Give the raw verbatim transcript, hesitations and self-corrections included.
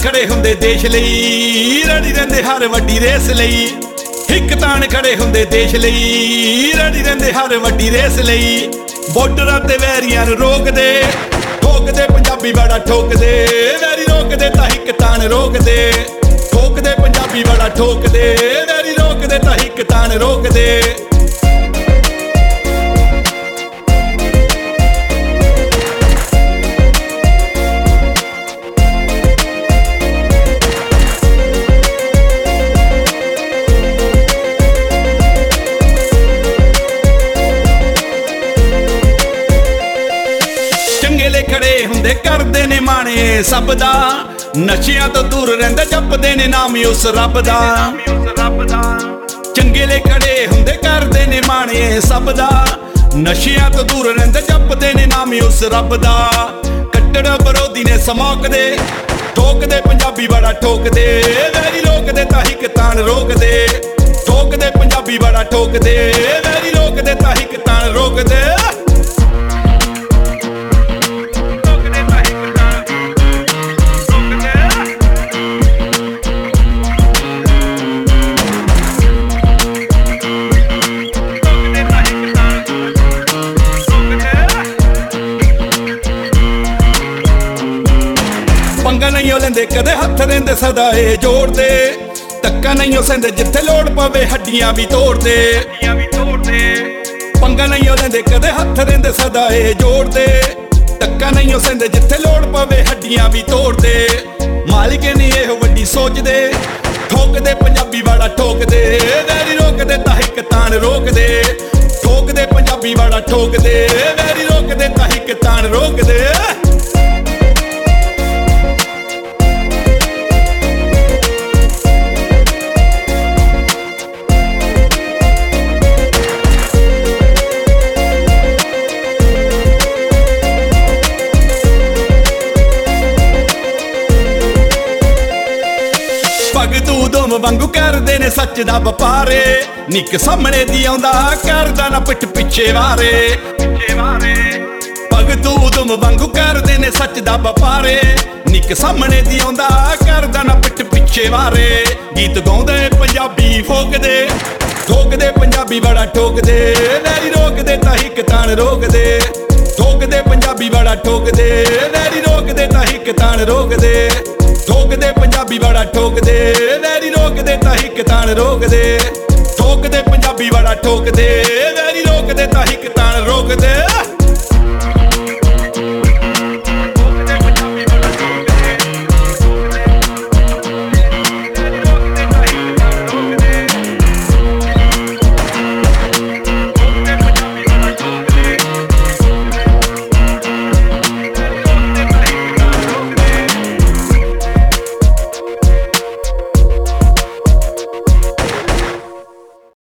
खड़े हुंदे देश लई रड़ी रहिंदे हर वड्डी रेस लई हिक तान खड़े हुंदे देश लई रड़ी रहिंदे हर वड्डी रेस लई बॉर्डरां ते वैरियां नूं रोकदे ठोकदे पंजाबी बड़ा ठोकदे वैरी रोकदे तां हिक तान रोकदे ठोकदे पंजाबी बड़ा ठोकदे वैरी रोकदे तां हिक तान रोकदे खड़े हुंदे करदे ने माणे सब दा नशियां तो दूर रहिंदे जपदे ने नाम उस रब दा चंगेले खड़े हुंदे करदे ने माणे सब दा नशियां तो दूर रहिंदे जपदे ने नाम उस रब दा कट्टड़ विरोधी ने समोकदे ठोकदे पंजाबी बड़ा ठोकदे वैरी रोकदे तां हिक तान रोकदे ठोकदे पंजाबी बड़ा ठोकदे वैरी रोकदे तां हिक तान रोकदे पंगा नहीं लेंदे कदे हथ रेंदे सदा ए जोड़दे धक्का नहीं सेंदे जिथे लोड़ पवे हड्डियां भी तोड़दे पंगा नहीं लेंदे कदे हथ रेंदे सदा ए जोड़दे धक्का नहीं सेंदे जिथे लोड़ पवे हड्डियां भी तोड़दे मालिके ने एहो वड्डी सोचदे ठोकदे पंजाबी बड़ा ठोकदे वैरी रोकदे तां हिक तान रोकदे ठोकदे पंजाबी बड़ा ठोकदे वैरी रोकदे तां हिक तान रोकदे भगतू दुम वांगू करदे ने सच दा वपारे निक सामने दी आउंदा करदा ना पिठ पिछे वारे भगतू दुम वांगू करदे ने सच दा वपारे निक सामने दी आउंदा करदा ना पिठ पिछे वारे गीत गाउंदे पंजाबी फोकदे ठोकदे पंजाबी बड़ा ठोकदे वैरी रोकदे तां हिक तान रोकदे ठोकदे पंजाबी बड़ा ठोकदे वैरी रोकदे तां हिक तान रोकदे ठोकदे पंजाबी बड़ा ठोकदे वैरी रोकदे तां हिक तान रोकदे ठोकदे पंजाबी बड़ा ठोकदे वैरी रोकदे तां हिक तान रोकदे।